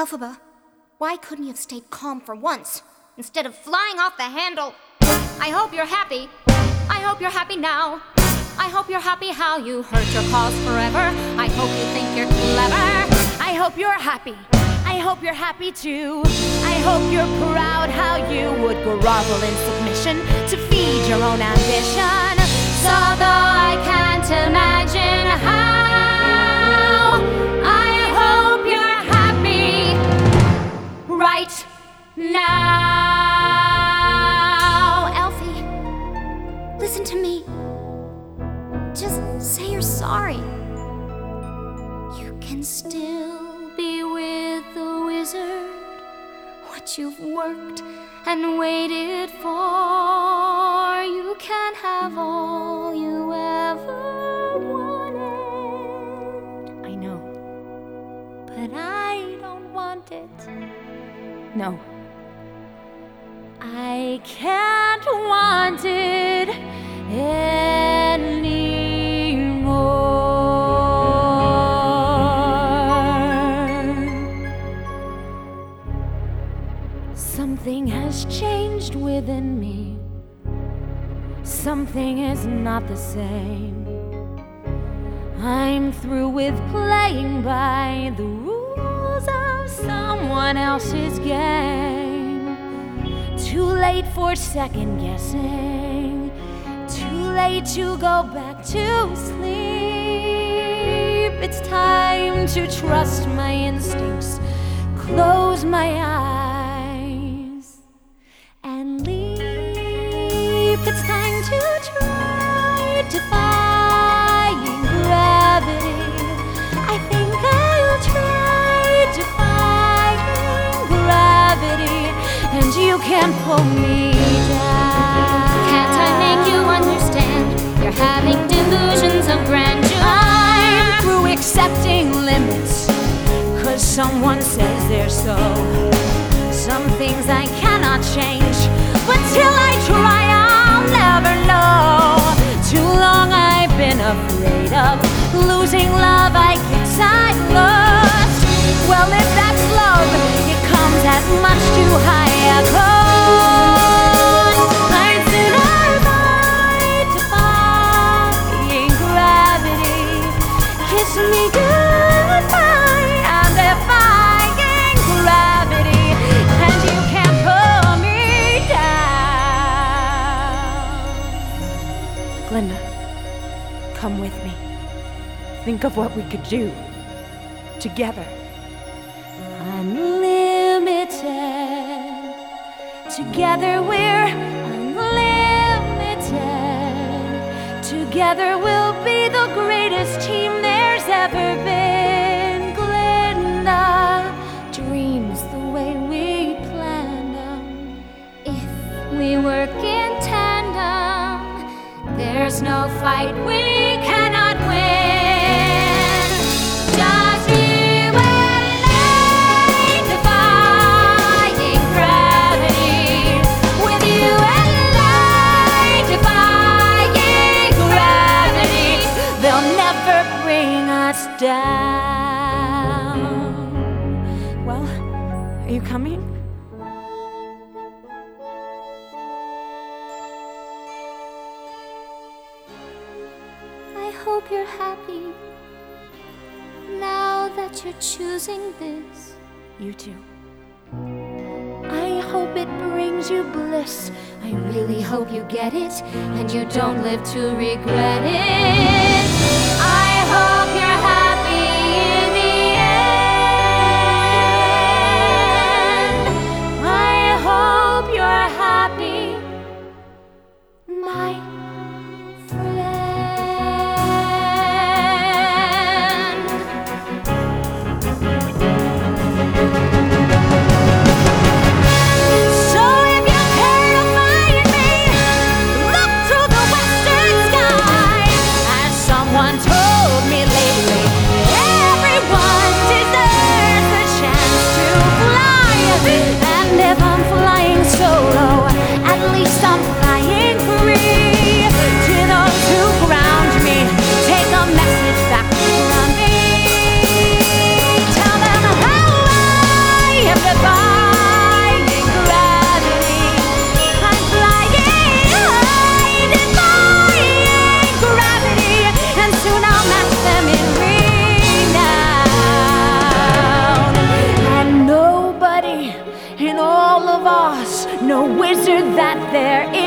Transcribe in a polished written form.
Elphaba, why couldn't you have stayed calm for once, instead of flying off the handle? I hope you're happy. I hope you're happy now. I hope you're happy how you hurt your cause forever. I hope you think you're clever. I hope you're happy. I hope you're happy too. I hope you're proud how you would grovel in submission to feed your own ambition. So though I can't imagine how, I hope you're happy right now. Elfie, listen to me. Just say you're sorry. You can still be with the wizard. What you've worked and waited for, you can have all you ever wanted. I know, but I don't want it. no. I can't want it anymore. Something has changed within me. Something is not the same. I'm through with playing by the rules of someone else's game. Too late for second guessing. Too late to go back to sleep. It's time to trust my instincts, close my eyes, and leap. It's time to try defying gravity. I think I'll try defying gravity, and you can't pull me down. Can't I make you understand? You're having delusions of grandeur. I'm through accepting limits, 'cause someone says they're so. Some things I cannot change, but till I try I'll never know. Too long I've been afraid of losing love I guess I've lost. Well, if that's love, it comes at much too high a cost. I'd sooner fight defying gravity. Kiss me goodbye, I'm defying gravity, and you can't pull me down. Glinda, come with me. Think of what we could do together. Unlimited. Together we're unlimited. Together we'll be the greatest team there's ever been. Glinda, dreams the way we planned them. If we work in tandem, there's no fight we cannot win. Just you and I defying gravity. With you and I defying gravity. They'll never bring us down. Well, are you coming? I hope you're happy now that you're choosing this. You too. I hope it brings you bliss. I really hope you get it and you don't live to regret it. I hope you're happy in the end. I hope you're happy, my friend. So if you care to find me, look to the western sky. As someone told me lately, everyone deserves a chance to fly. And if I'm flying solo, at least I'm flying free. To those who ground me, take a message back from me. Tell them how I there